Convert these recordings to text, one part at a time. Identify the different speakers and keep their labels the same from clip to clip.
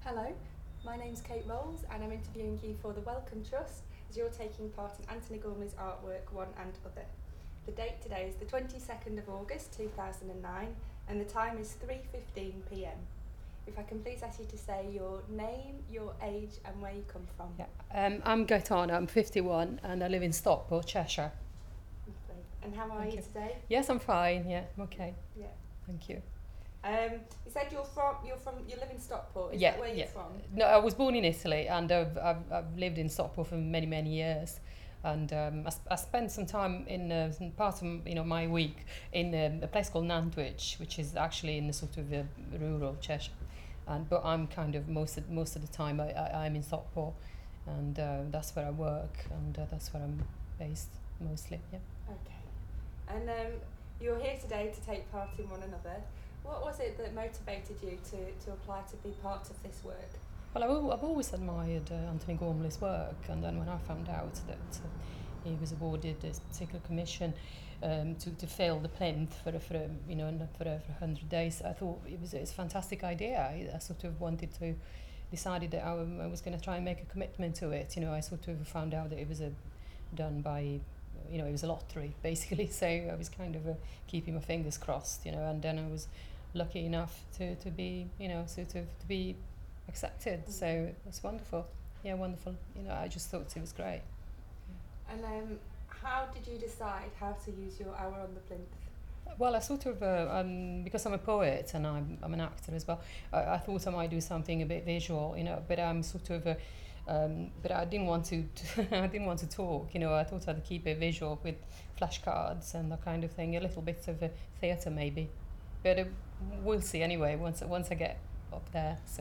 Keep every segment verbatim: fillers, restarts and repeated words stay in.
Speaker 1: Hello, my name's Kate Rolls and I'm interviewing you for the Wellcome Trust as you're taking part in Anthony Gormley's artwork One and Other. The date today is the twenty-second of August two thousand nine and the time is three fifteen p m. If I can please ask you to say your name, your age and where you come from.
Speaker 2: Yeah. Um, I'm Gaetana, I'm fifty-one and I live in Stockport, Cheshire.
Speaker 1: Lovely. And how are
Speaker 2: Thank
Speaker 1: you,
Speaker 2: you.
Speaker 1: today?
Speaker 2: Yes, I'm fine, yeah, I'm okay.
Speaker 1: Yeah.
Speaker 2: Thank you.
Speaker 1: Um, you said you're from, you're from, you live in Stockport, is
Speaker 2: yeah,
Speaker 1: that where
Speaker 2: yeah.
Speaker 1: you're from?
Speaker 2: No, I was born in Italy and I've, I've, I've lived in Stockport for many, many years. And um, I, I spent some time in uh, some part of you know my week in um, a place called Nantwich, which is actually in the sort of uh, rural Cheshire. And but I'm kind of most of, most of the time I, I, I'm in Stockport, and uh, that's where I work, and uh, that's where I'm based mostly. Yeah.
Speaker 1: Okay. And um, you're here today to take part in One Another. What was it that motivated you to, to apply to be part of this work?
Speaker 2: Well, I've, al- I've always admired uh, Anthony Gormley's work, and then when I found out that uh, he was awarded this particular commission um, to, to fill the plinth for a, for a, you know for a, for a hundred days, I thought it was, it was a fantastic idea. I, I sort of wanted to decided that I, w- I was going to try and make a commitment to it. You know, I sort of found out that it was a, done by, you know, it was a lottery basically. So I was kind of uh, keeping my fingers crossed, you know, and then I was lucky enough to, to be, you know, sort of to be accepted.
Speaker 1: Mm.
Speaker 2: So it was wonderful. Yeah, wonderful. You know, I just thought it was great.
Speaker 1: And um, how did you decide how to use your hour on the plinth?
Speaker 2: Well, I sort of, uh, um, because I'm a poet and I'm, I'm an actor as well, I, I thought I might do something a bit visual, you know, but I'm sort of, uh, um, but I didn't want to, I didn't want to talk, you know, I thought I'd keep it visual with flashcards and that kind of thing, a little bit of a theatre maybe, but uh, we'll see anyway once, once I get up there, so.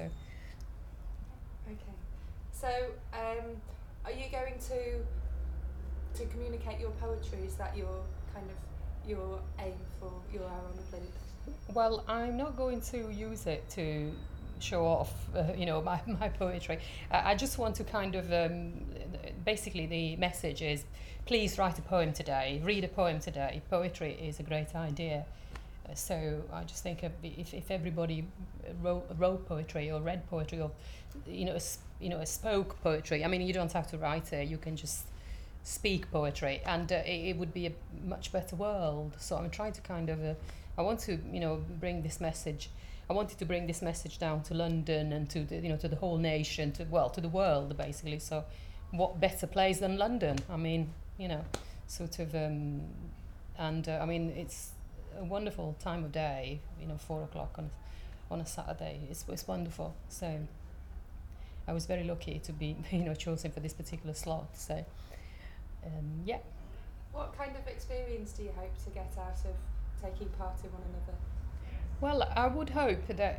Speaker 1: Okay. So, um, are you going to to communicate your poetry? Is that your kind of your aim for your hour on the plinth?
Speaker 2: Well, I'm not going to use it to show off, uh, you know, my, my poetry. Uh, I just want to kind of, um, basically the message is, please write a poem today, read a poem today. Poetry is a great idea. Uh, so I just think if, if everybody wrote, wrote poetry or read poetry or, you know, s- you know, spoke poetry, I mean, you don't have to write it, you can just speak poetry, and uh, it, it would be a much better world. So I'm trying to kind of, uh, I want to, you know, bring this message. I wanted to bring this message down to London and to the, you know, to the whole nation, to well, to the world basically. So, what better place than London? I mean, you know, sort of, um, and uh, I mean, it's a wonderful time of day. You know, four o'clock on on a Saturday. It's it's wonderful. So, I was very lucky to be, you know, chosen for this particular slot. So. Um, yeah.
Speaker 1: What kind of experience do you hope to get out of taking part in One Another?
Speaker 2: Well, I would hope that,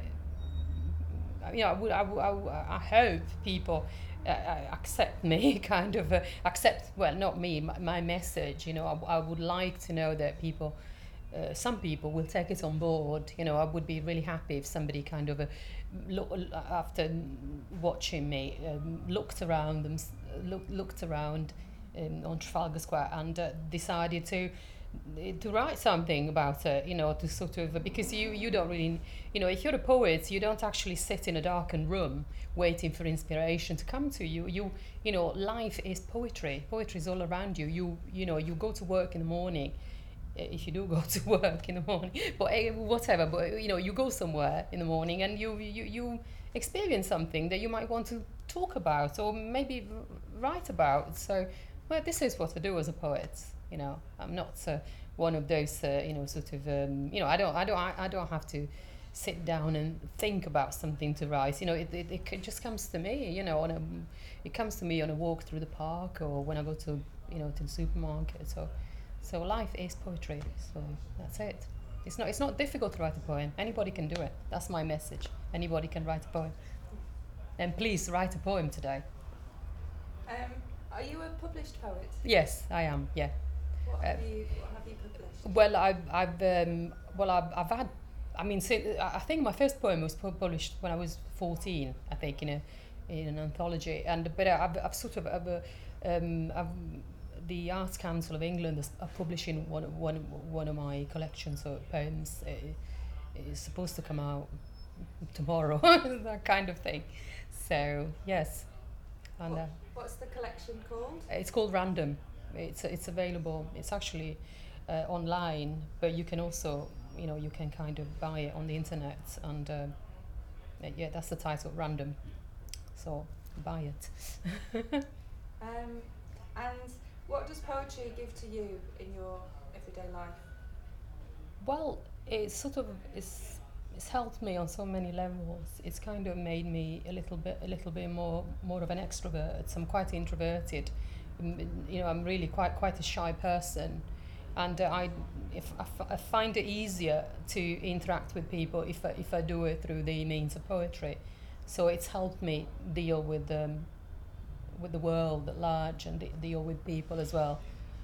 Speaker 2: you know, I would, I, would, I, would, I hope people uh, uh, accept me, kind of uh, accept, well, not me, my, my message. You know, I, I would like to know that people, uh, some people will take it on board. You know, I would be really happy if somebody kind of uh, look, after watching me, um, looked around them, look, looked around. Um, on Trafalgar Square and uh, decided to to write something about it, you know, to sort of, because you you don't really, you know, if you're a poet, you don't actually sit in a darkened room waiting for inspiration to come to you. You you know, life is poetry. Poetry is all around you. You you know, you go to work in the morning, if you do go to work in the morning, but uh, whatever. But you know, you go somewhere in the morning and you you you experience something that you might want to talk about or maybe write about. So. Well, this is what I do as a poet. You know, I'm not uh, one of those, uh, you know, sort of, um, you know, I don't, I don't, I, I don't have to sit down and think about something to write. You know, it, it, it just comes to me. You know, on a, it comes to me on a walk through the park or when I go to, you know, to the supermarket. So, so life is poetry. So that's it. It's not, it's not difficult to write a poem. Anybody can do it. That's my message. Anybody can write a poem. And please write a poem today.
Speaker 1: Um, are you a published poet?
Speaker 2: Yes, I am. Yeah.
Speaker 1: What
Speaker 2: Uh,
Speaker 1: have you What have you published?
Speaker 2: Well, I've, I've, um, well, I've, I've had, I mean, si- I think my first poem was pu- published when I was fourteen, I think, in a, in an anthology, and but I've, I've sort of, I've, uh, um, I've, the Arts Council of England is are publishing one, one, one of my collections of poems. It, it's supposed to come out tomorrow, that kind of thing. So yes, and
Speaker 1: What,
Speaker 2: uh,
Speaker 1: what's the collection called?
Speaker 2: it's called Random. It's it's available. It's actually uh, online, but you can also, you know, you can kind of buy it on the internet, and um, uh, yeah, that's the title, Random. So buy it.
Speaker 1: Um, and what does poetry give to you in your everyday life?
Speaker 2: Well, it's sort of it's it's helped me on so many levels. It's kind of made me a little bit a little bit more more of an extrovert. I'm quite introverted. Mm, You know, I'm really quite quite a shy person, and uh, I if I, f- I find it easier to interact with people if I, if I do it through the means of poetry. So it's helped me deal with um, with the world at large and de- deal with people as well.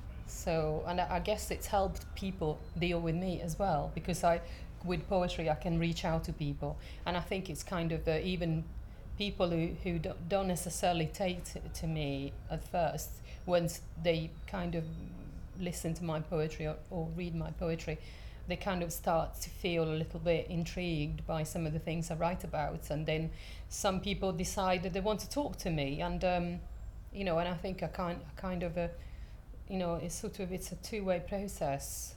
Speaker 2: So, and I, I guess it's helped people deal with me as well, because I, with poetry, I can reach out to people, and I think it's kind of uh, even people who who don't, don't necessarily take to, to me at first, once they kind of listen to my poetry or, or read my poetry, they kind of start to feel a little bit intrigued by some of the things I write about, and then some people decide that they want to talk to me, and um, you know, and I think I kind I kind of uh, you know, it's sort of it's a two-way process.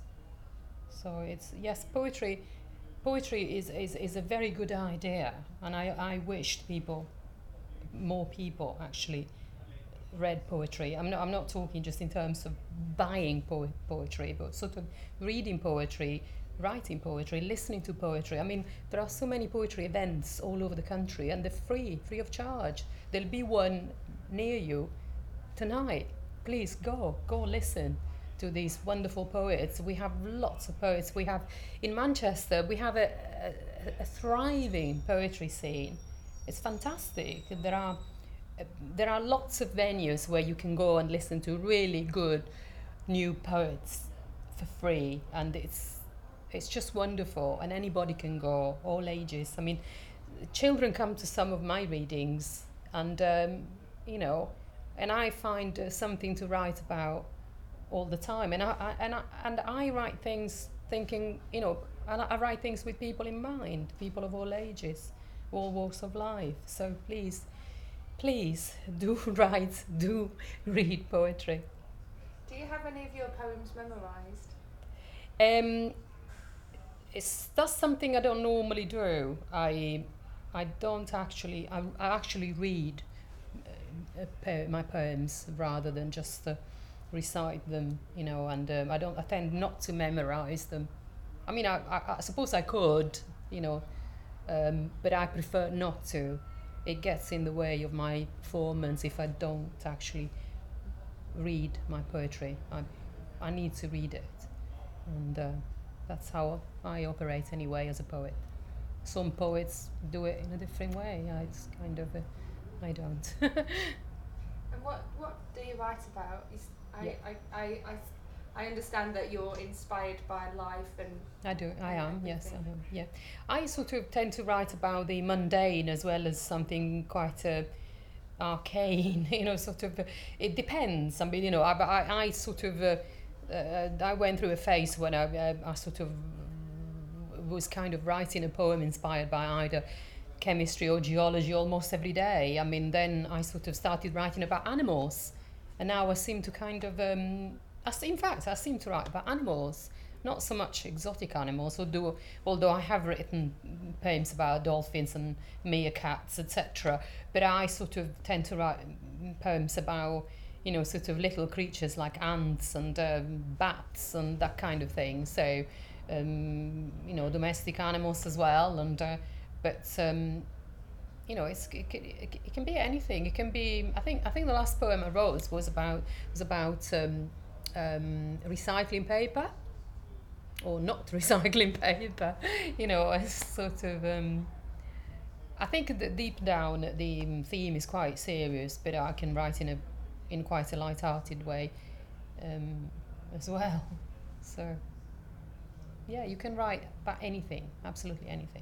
Speaker 2: So it's yes, poetry poetry is, is, is a very good idea, and I, I wished people more people actually read poetry. I'm not I'm not talking just in terms of buying po- poetry, but sort of reading poetry, writing poetry, listening to poetry. I mean, there are so many poetry events all over the country, and they're free, free of charge. There'll be one near you tonight. Please go, go listen to these wonderful poets. We have lots of poets. We have in Manchester, we have a, a, a thriving poetry scene. It's fantastic. There are uh, there are lots of venues where you can go and listen to really good new poets for free, and it's it's just wonderful. And anybody can go, all ages. I mean, children come to some of my readings, and um, you know, and I find uh, something to write about all the time. And I, I and I and I write things thinking, you know, and I, I write things with people in mind, people of all ages, all walks of life. So please, please do write, do read poetry.
Speaker 1: Do you have any of your poems memorised?
Speaker 2: Um, it's that's something I don't normally do. I I don't actually. I, I actually read uh, po- my poems rather than just uh, recite them. You know, and um, I don't. I tend not to memorize them. I mean, I, I, I suppose I could. You know, um, but I prefer not to. It gets in the way of my performance if I don't actually read my poetry. I I need to read it, and uh, that's how I operate anyway as a poet. Some poets do it in a different way. I, it's kind of, a, I don't.
Speaker 1: And what, what do you write about? Is, I,
Speaker 2: Yeah.
Speaker 1: I, I, I, I understand that you're inspired by life and
Speaker 2: I do. I
Speaker 1: and
Speaker 2: am. Yes, I
Speaker 1: everything.
Speaker 2: am. Yeah. I sort of tend to write about the mundane as well as something quite uh, arcane. You know, sort of. Uh, it depends. I mean, you know, I, I, I sort of. Uh, uh, I went through a phase when I, uh, I sort of was kind of writing a poem inspired by either chemistry or geology almost every day. I mean, then I sort of started writing about animals, and now I seem to kind of, um, I, s- in fact, I seem to write about animals, not so much exotic animals, although, although I have written poems about dolphins and meerkats, et cetera. But I sort of tend to write poems about, you know, sort of little creatures like ants and um, bats and that kind of thing. So, um, you know, domestic animals as well, and uh, but um, you know, it's it, it, it can be anything. It can be. I think I think the last poem I wrote was about was about um, um, recycling paper or not recycling paper. You know, it's sort of. Um, I think that deep down the um, theme is quite serious, but I can write in a in quite a light-hearted way um, as well. So yeah, you can write about anything, absolutely anything.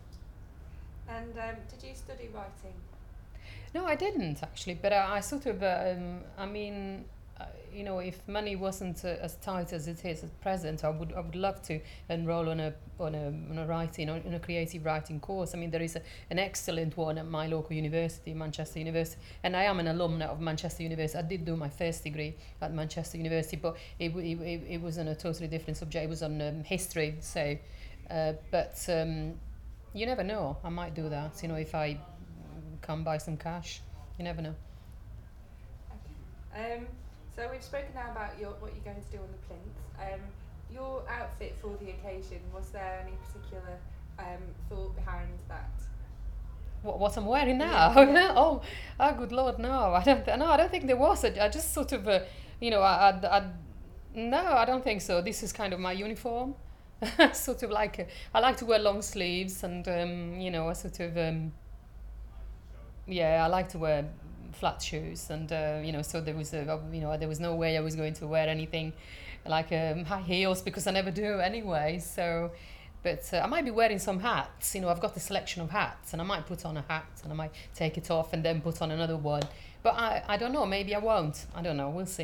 Speaker 1: And um, did you study writing?
Speaker 2: No, I didn't actually, but I, I sort of, um, I mean, uh, you know, if money wasn't uh, as tight as it is at present, I would I would love to enroll on a on a on a writing on, on a creative writing course. I mean, there is a, an excellent one at my local university, Manchester University, and I am an alumna of Manchester University. I did do my first degree at Manchester University, but it w- it, it was on a totally different subject. It was on um, history, so. Uh, but um, you never know. I might do that. You know, if I can buy some cash, you never know.
Speaker 1: Okay. Um, so we've spoken now about your what you're going to do on the plinth. Um, your outfit for the occasion, was there any particular um, thought behind that?
Speaker 2: What, what I'm wearing now?
Speaker 1: Yeah, yeah.
Speaker 2: oh, oh, good lord, no! I don't. Th- no, I don't think there was. I, I just sort of, uh, you know, I, I, I, no, I don't think so. This is kind of my uniform. sort of like, a, I like to wear long sleeves, and um, you know, I sort of, um, yeah, I like to wear flat shoes, and uh, you know, so there was, a, you know, there was no way I was going to wear anything like um, high heels because I never do anyway. So, but uh, I might be wearing some hats. You know, I've got a selection of hats, and I might put on a hat, and I might take it off and then put on another one. But I, I don't know. Maybe I won't. I don't know. We'll see.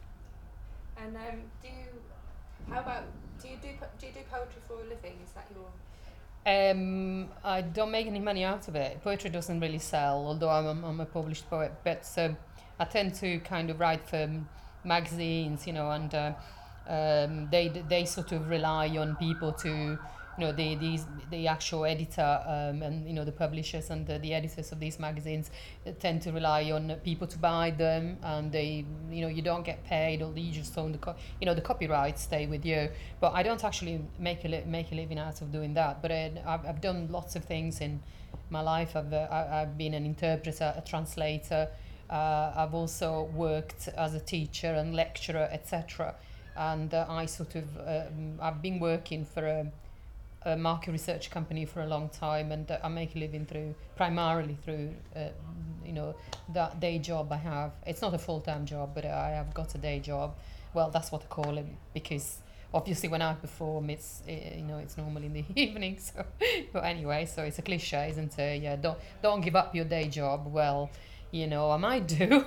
Speaker 1: And um, do you, how about, do you do po- do you do poetry for a living? Is that your?
Speaker 2: Um, I don't make any money out of it. Poetry doesn't really sell, although I'm, I'm, I'm a published poet. But um, I tend to kind of write for um, magazines, you know, and uh, um, they they sort of rely on people to, you know, the these the actual editor um, and you know the publishers and the, the editors of these magazines tend to rely on people to buy them, and they, you know, you don't get paid, or you just own the co- you know the copyrights stay with you. But I don't actually make a li- make a living out of doing that. But uh, I've I've done lots of things in my life. I've uh, I, I've been an interpreter, a translator. Uh, I've also worked as a teacher and lecturer, et cetera. And uh, I sort of um, I've been working for a, a market research company for a long time, and uh, I make a living through primarily through uh, you know that day job I have. It's not a full-time job, but I have got a day job. Well, that's what I call it, because obviously when I perform, it's uh, you know it's normally in the evening. So, but anyway, so it's a cliche, isn't it? Yeah, don't don't give up your day job. Well, you know I might do.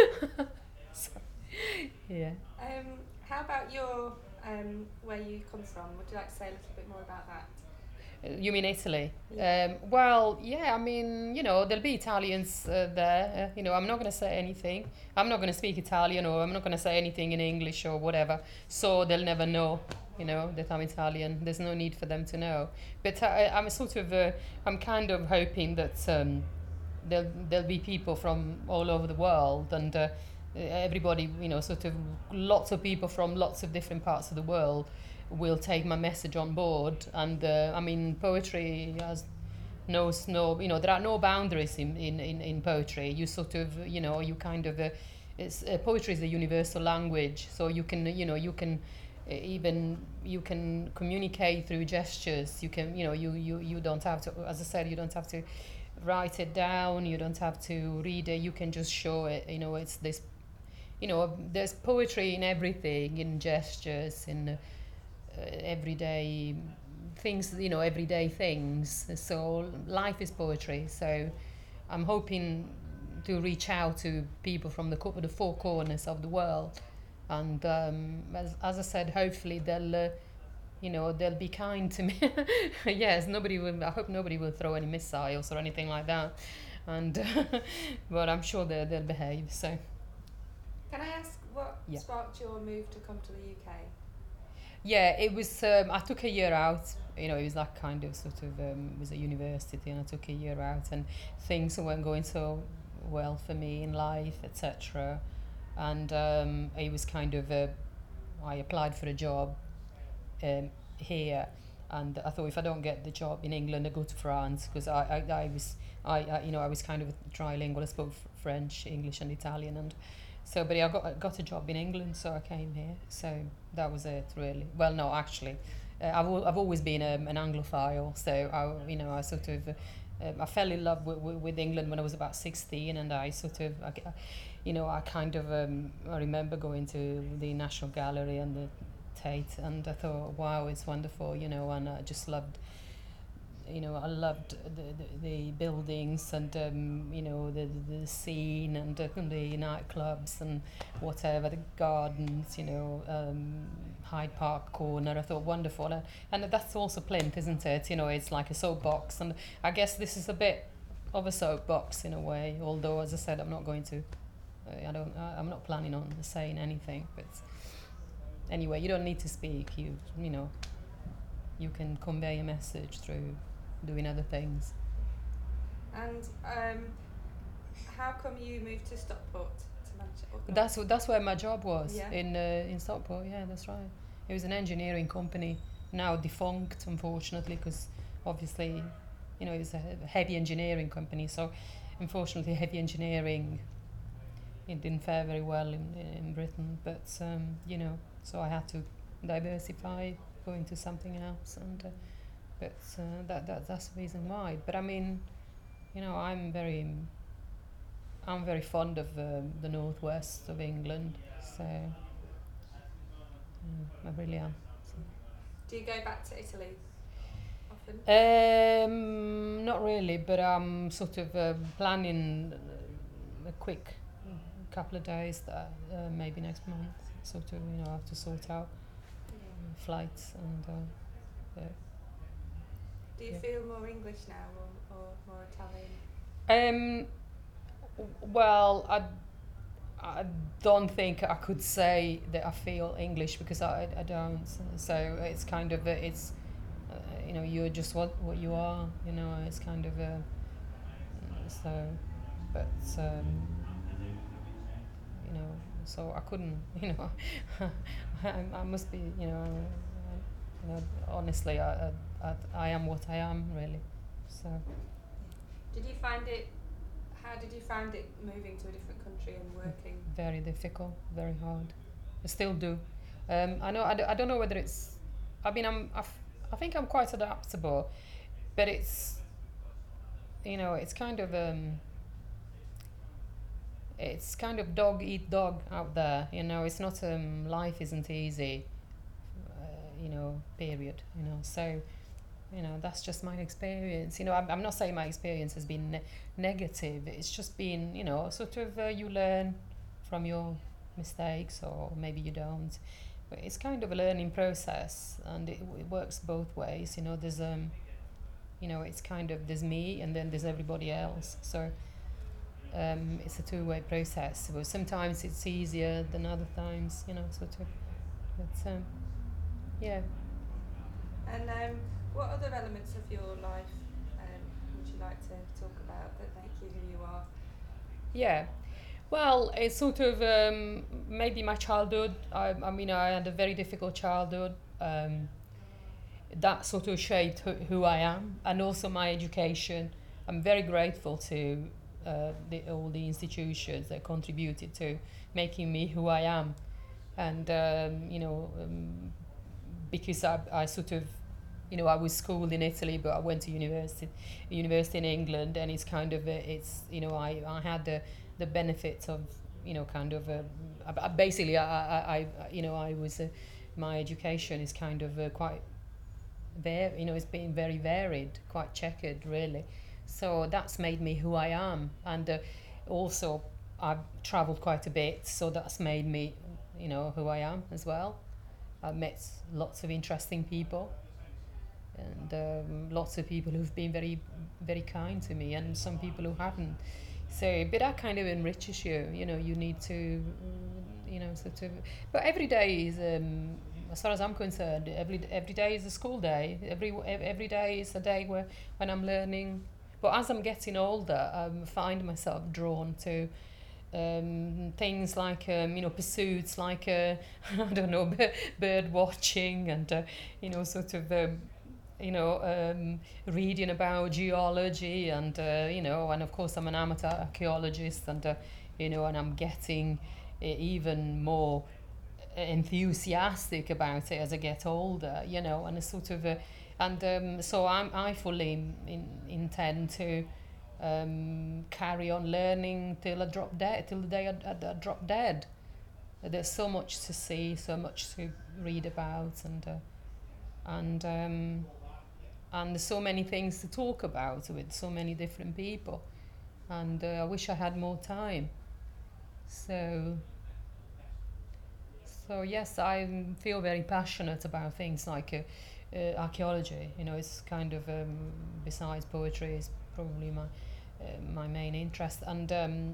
Speaker 2: so, yeah.
Speaker 1: Um, how about your um, where you come from? Would you like to say a little bit more about that?
Speaker 2: You mean Italy?
Speaker 1: Yeah.
Speaker 2: Um, well, yeah, I mean, you know, there'll be Italians uh, there. Uh, you know, I'm not going to say anything. I'm not going to speak Italian, or I'm not going to say anything in English or whatever. So they'll never know, you know, that I'm Italian. There's no need for them to know. But I, I'm sort of, uh, I'm kind of hoping that um, there'll, there'll be people from all over the world, and uh, everybody, you know, sort of lots of people from lots of different parts of the world will take my message on board. And uh, I mean, poetry has no, no, you know, there are no boundaries in, in, in, in poetry. You sort of, you know, you kind of, uh, it's, uh, poetry is a universal language, so you can, you know, you can uh, even, you can communicate through gestures. You can, you know, you, you, you don't have to, as I said, you don't have to write it down, you don't have to read it, you can just show it, you know, it's this, you know, there's poetry in everything, in gestures, in uh, uh, everyday things, you know, everyday things. So life is poetry. So I'm hoping to reach out to people from the, co- the four corners of the world, and um, as, as I said, hopefully they'll, uh, you know, they'll be kind to me. Yes, nobody will. I hope nobody will throw any missiles or anything like that, and but I'm sure they'll they'll behave. So.
Speaker 1: Can I ask what
Speaker 2: Yeah.
Speaker 1: sparked your move to come to the U K?
Speaker 2: Yeah, it was. Um, I took a year out. You know, it was like kind of sort of. Um, it was a university, and I took a year out, and things weren't going so well for me in life, et cetera. And um, it was kind of. A, I applied for a job um, here, and I thought if I don't get the job in England, I go to France, because I, I, I was I, I you know I was kind of trilingual. I spoke f- French, English, and Italian, and. So, but I got I got a job in England, so I came here. So that was it, really. Well, no, actually, uh, I've al- I've always been um, an Anglophile. So I, you know, I sort of, uh, um, I fell in love with, with, with England when I was about sixteen, and I sort of, I, you know, I kind of, um, I remember going to the National Gallery and the Tate, and I thought, wow, it's wonderful, you know, and I just loved you know, I loved the, the, the buildings and, um, you know, the, the scene and uh, the nightclubs and whatever, the gardens, you know, um, Hyde Park Corner. I thought wonderful. And, and that's also Plinth, isn't it? You know, it's like a soapbox. And I guess this is a bit of a soapbox in a way, although, as I said, I'm not going to, uh, I don't, I, I'm not planning on saying anything. But anyway, you don't need to speak. You, you know, you can convey a message through doing other things.
Speaker 1: And um, how come you moved to Stockport to Manchester?
Speaker 2: That's that's where my job was,
Speaker 1: Yeah.
Speaker 2: in uh, in Stockport. Yeah, that's right. It was an engineering company, now defunct, unfortunately, because obviously, you know, it was a he- heavy engineering company. So, unfortunately, heavy engineering, it didn't fare very well in in Britain. But um, you know, so I had to diversify, go into something else, and uh, but uh, that that that's the reason why. But I mean, you know, I'm very I'm very fond of um, the northwest of England, so mm, I really am.
Speaker 1: Do you go back to Italy often?
Speaker 2: Um, not really, but I'm sort of uh, planning uh, a quick couple of days that uh, maybe next month. Sort of, you know, I have to sort out
Speaker 1: Yeah.
Speaker 2: flights and. Uh, yeah.
Speaker 1: Do you
Speaker 2: Yeah.
Speaker 1: feel more English now or, or more Italian?
Speaker 2: Um, w- well, I, I don't think I could say that I feel English because I, I don't. So it's kind of a, it's, uh, you know, you're just what what you are. You know, it's kind of a. So, but um, you know, so I couldn't. You know, I, I must be. You know, uh, you know. Honestly, I, I I I am what I am really. So.
Speaker 1: Did you find it? How did you find it moving to a different country and working?
Speaker 2: Very difficult, very hard. I still do. Um, I know. I, d- I don't know whether it's. I mean, I'm. I, f- I think I'm quite adaptable, but it's. You know, it's kind of um. It's kind of dog eat dog out there. You know, it's not. Um, life isn't easy. Uh, you know, period. You know, so. You know, that's just my experience. You know, I'm, I'm not saying my experience has been ne- negative. It's just been, you know, sort of uh, you learn from your mistakes, or maybe you don't. But it's kind of a learning process, and it, it works both ways. You know, there's um, you know, it's kind of there's me, and then there's everybody else. So um, it's a two-way process. But sometimes it's easier than other times. You know, sort of. But um, yeah.
Speaker 1: And um, what other elements of your life um, would you like to talk about that make you who you are?
Speaker 2: Yeah. Well, it's sort of um, maybe my childhood. I, I mean, I had a very difficult childhood. Um, that sort of shaped who, who I am, and also my education. I'm very grateful to uh, the, all the institutions that contributed to making me who I am. And, um, you know, um, because I, I sort of, you know, I was schooled in Italy, but I went to university, university in England, and it's kind of, a, it's, you know, I, I had the, the benefit of, you know, kind of, a, I, basically, I, I, I, you know, I was, uh, my education is kind of uh, quite, var- you know, it's been very varied, quite checkered, really. So that's made me who I am, and uh, also I've travelled quite a bit, so that's made me, you know, who I am as well. I've met lots of interesting people, and um, lots of people who've been very, very kind to me, and some people who haven't. So, but that kind of enriches you. You know, you need to, mm, you know, sort of. But every day is, um, as far as I'm concerned, every every day is a school day. Every ev- every day is a day where when I'm learning. But as I'm getting older, I find myself drawn to um, things like um, you know, pursuits like uh, I don't know, b- bird watching, and uh, you know, sort of um, you know, um, reading about geology, and uh, you know, and of course I'm an amateur archaeologist, and uh, you know, and I'm getting uh, even more enthusiastic about it as I get older, you know, and it's sort of a, and um, so I'm, I fully in, intend to um, carry on learning till I drop dead, till the day I, I, I drop dead. There's so much to see, so much to read about, and uh, and um, and there's so many things to talk about with so many different people, and uh, I wish I had more time. So, so yes, I feel very passionate about things like uh, uh, archaeology. You know, it's kind of um, besides poetry, is probably my uh, my main interest, and um,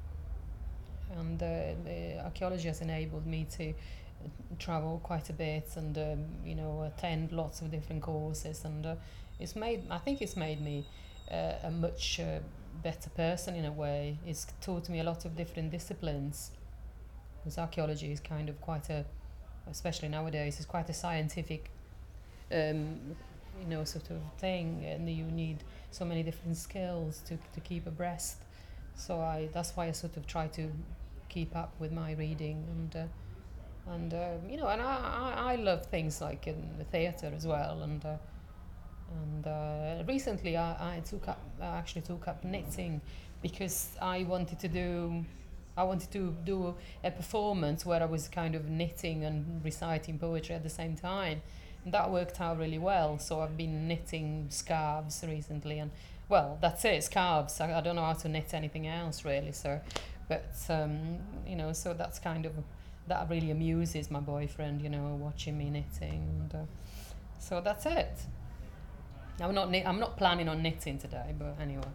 Speaker 2: and uh, uh, archaeology has enabled me to uh, travel quite a bit and um, you know attend lots of different courses, and uh, it's made I think it's made me uh, a much uh, better person in a way. It's taught me a lot of different disciplines, because archaeology is kind of quite a, especially nowadays, is quite a scientific um, you know sort of thing, and you need so many different skills to to keep abreast. So I that's why I sort of try to keep up with my reading, and uh, and um, you know and I, I, I love things like in the theatre as well, and uh, and uh, recently I, I took up I actually took up knitting, because I wanted to do I wanted to do a performance where I was kind of knitting and reciting poetry at the same time. And that worked out really well. So I've been knitting scarves recently, and well, that's it, scarves. I, I don't know how to knit anything else really. So, but um, you know, so that's kind of that really amuses my boyfriend. You know, watching me knitting, and uh, so that's it. I'm not knit- I'm not planning on knitting today, but anyway.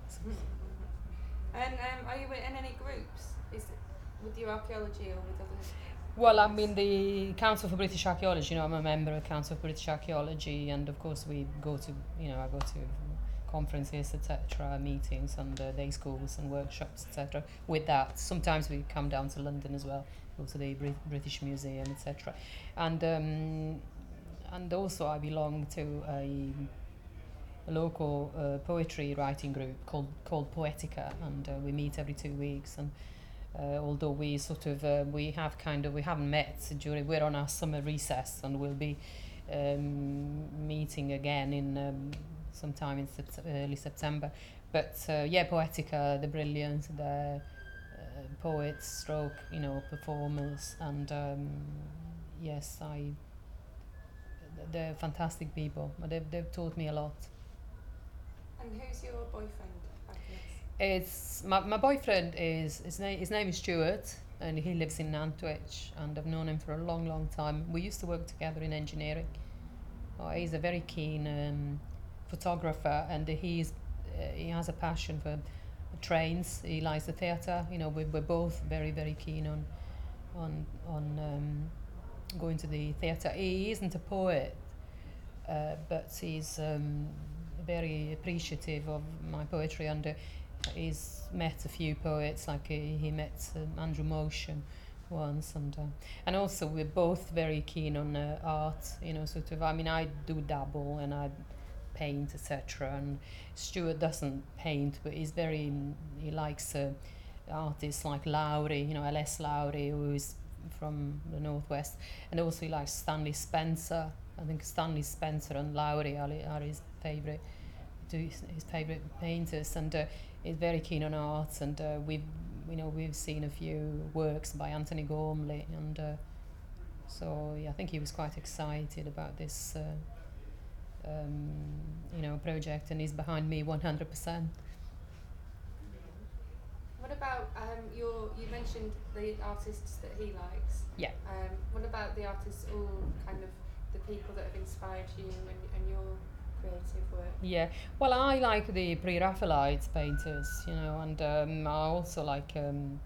Speaker 1: And um, are you in any groups? Is it with your archaeology or with others?
Speaker 2: Well, I'm in the Council for British Archaeology. You know, I'm a member of the Council for British Archaeology, and of course we go to, you know, I go to conferences, et cetera, meetings, and uh, day schools and workshops, et cetera. With that, sometimes we come down to London as well, go to the Brit- British Museum, et cetera. And um, and also I belong to a, a local uh, poetry writing group called called Poetica, and uh, we meet every two weeks. And Uh, although we sort of uh, we have kind of we haven't met during we're on our summer recess, and we'll be um, meeting again in um, sometime in sept- early September. But uh, yeah, Poetica, the brilliant, the uh, poets, stroke, you know, performers, and um, yes, I they're fantastic people. They've they've taught me a lot.
Speaker 1: And who's your boyfriend, Agnes?
Speaker 2: It's my, my boyfriend is his name his name is Stuart, and he lives in Nantwich, and I've known him for a long long time. We used to work together in engineering. Oh, he's a very keen um, photographer, and he's uh, he has a passion for trains. He likes the theatre. You know, we're, we're both very very keen on on on um, going to the theatre. He isn't a poet, uh, but he's um, very appreciative of my poetry, and uh, he's met a few poets, like he, he met um, Andrew Motion once, and uh, and also we're both very keen on uh, art, you know, sort of. I mean, I do dabble and I paint, et cetera. And Stuart doesn't paint, but he's very he likes uh, artists like Lowry, you know, L S Lowry, who is from the northwest, and also he likes Stanley Spencer. I think Stanley Spencer and Lowry are, are his favourite his, his favourite painters, and uh, he's very keen on art, and uh, we've you know we've seen a few works by Anthony Gormley, and uh, so yeah, I think he was quite excited about this uh, um, you know project, and he's behind me one hundred percent.
Speaker 1: What about um, your? You mentioned the artists that he likes.
Speaker 2: Yeah.
Speaker 1: Um, what about the artists, or kind of the people that have inspired you and, and your creative work?
Speaker 2: Yeah, well, I like the Pre-Raphaelite painters, you know, and um, I also like, um,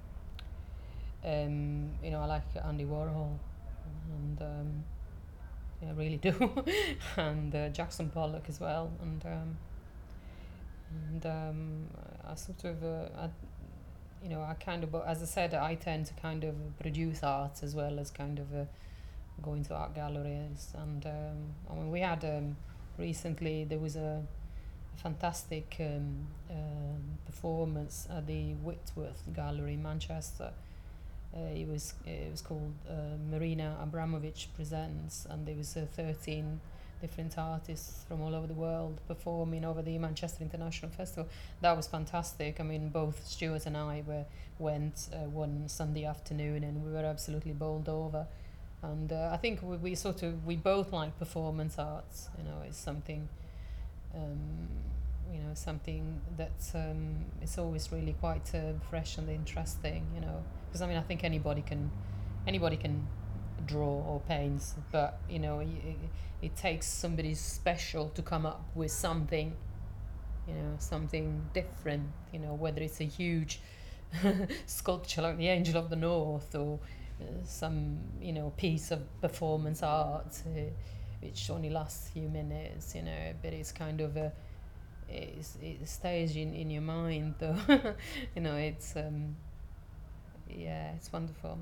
Speaker 2: um, you know, I like Andy Warhol, and um, yeah, I really do, and uh, Jackson Pollock as well, and um, and um, I sort of, uh, I, you know, I kind of, as I said, I tend to kind of produce art as well as kind of uh, go into art galleries, and um, I mean, we had. Um, Recently, there was a fantastic um, um, performance at the Whitworth Gallery in Manchester. Uh, it was it was called uh, Marina Abramovich Presents, and there was uh, thirteen different artists from all over the world performing over the Manchester International Festival. That was fantastic. I mean, both Stuart and I were went uh, one Sunday afternoon, and we were absolutely bowled over. And uh, I think we, we sort of we both like performance arts. You know, it's something um, you know, something that um, is always really quite uh, fresh and interesting. You know, because I mean, I think anybody can anybody can draw or paint, but you know, y- it, it takes somebody special to come up with something, you know, something different. You know, whether it's a huge sculpture like the Angel of the North, or uh, some, you know, piece of performance art, uh, which only lasts a few minutes. You know, but it's kind of a it's, it stays in, in your mind though. You know, it's um yeah, it's wonderful.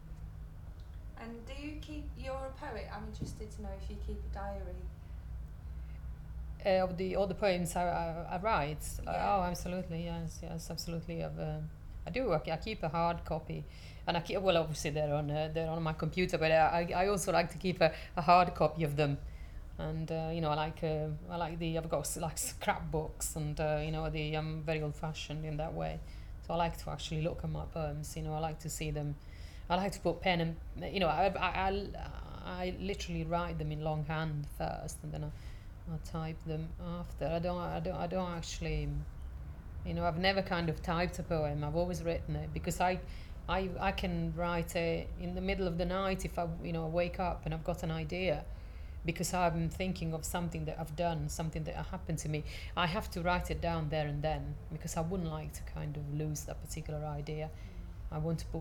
Speaker 1: And do you keep, you're a poet, I'm interested to know if you keep a diary.
Speaker 2: Uh, of the all the poems I, I, I write. Uh,
Speaker 1: Yeah.
Speaker 2: oh, absolutely, yes, yes, absolutely. I've, uh, I do. I, I keep a hard copy, and I keep, well, obviously they're on uh, they're on my computer, but I, I I also like to keep a, a hard copy of them. And uh, you know, I like uh, I like the I've got s- like scrapbooks, and uh, you know, the I'm very old fashioned in that way. So I like to actually look at my poems. You know, I like to see them. I like to put pen and, you know, I I, I, I literally write them in longhand first, and then I I'll type them after. I don't, I don't, I don't actually, you know, I've never kind of typed a poem. I've always written it because I, I, I can write it in the middle of the night if I, you know, wake up and I've got an idea, because I'm thinking of something that I've done, something that happened to me. I have to write it down there and then, because I wouldn't like to kind of lose that particular idea. I want to put,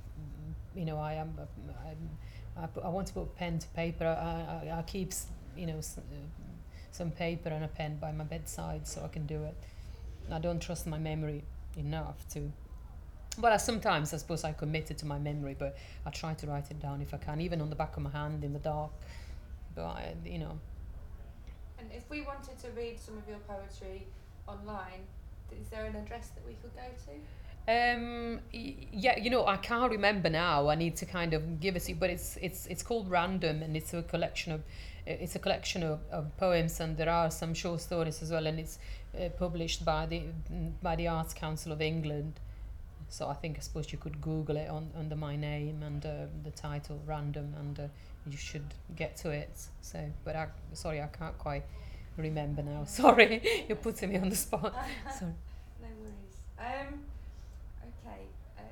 Speaker 2: you know, I am, I, I, I want to put pen to paper. I, I, I keep, s- you know, s- uh, some paper and a pen by my bedside so I can do it. I don't trust my memory enough to. Well, I, sometimes I suppose I commit it to my memory, but I try to write it down if I can, even on the back of my hand in the dark. But I, you know,
Speaker 1: And if we wanted to read some of your poetry online, is there an address that we could go to?
Speaker 2: Um, y- yeah, you know, I can't remember now. I need to kind of give it to you, but it's it's it's called Random, and it's a collection of it's a collection of, of poems, and there are some short stories as well, and it's uh, published by the by the Arts Council of England. So I think I suppose you could Google it on under my name and uh, the title Random, and uh, you should get to it. So, but I sorry, I can't quite remember now. Sorry, you're putting me on the spot. Sorry.
Speaker 1: No worries. Um, okay. Uh,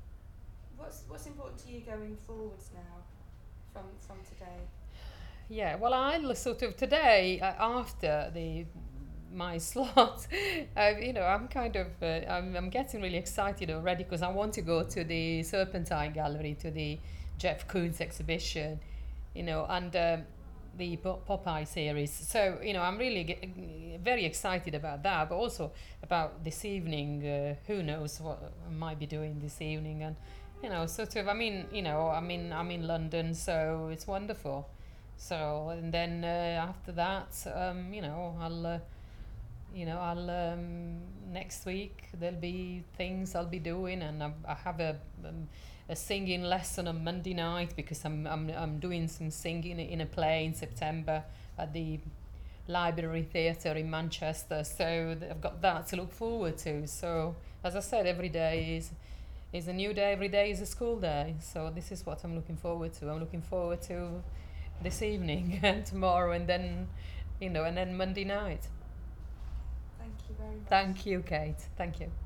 Speaker 1: what's what's important to you going forwards now, from from today?
Speaker 2: Yeah, well, I l- sort of today uh, after the my slot, uh, you know, I'm kind of uh, I'm I'm getting really excited already because I want to go to the Serpentine Gallery, to the Jeff Koons exhibition, you know, and um, the Po- Popeye series. So you know, I'm really ge- very excited about that, but also about this evening. Uh, who knows what I might be doing this evening, and you know, sort of. I mean, you know, I mean, I'm in London, so it's wonderful. So and then uh, after that, um, you know, I'll, uh, you know, I'll um, next week there'll be things I'll be doing, and I, I have a um, a singing lesson on Monday night because I'm I'm I'm doing some singing in a play in September at the Library Theatre in Manchester. So th- I've got that to look forward to. So as I said, every day is is a new day. Every day is a school day. So this is what I'm looking forward to. I'm looking forward to this evening and tomorrow, and then, you know, and then Monday night.
Speaker 1: Thank you very much.
Speaker 2: Thank you, Kate. Thank you.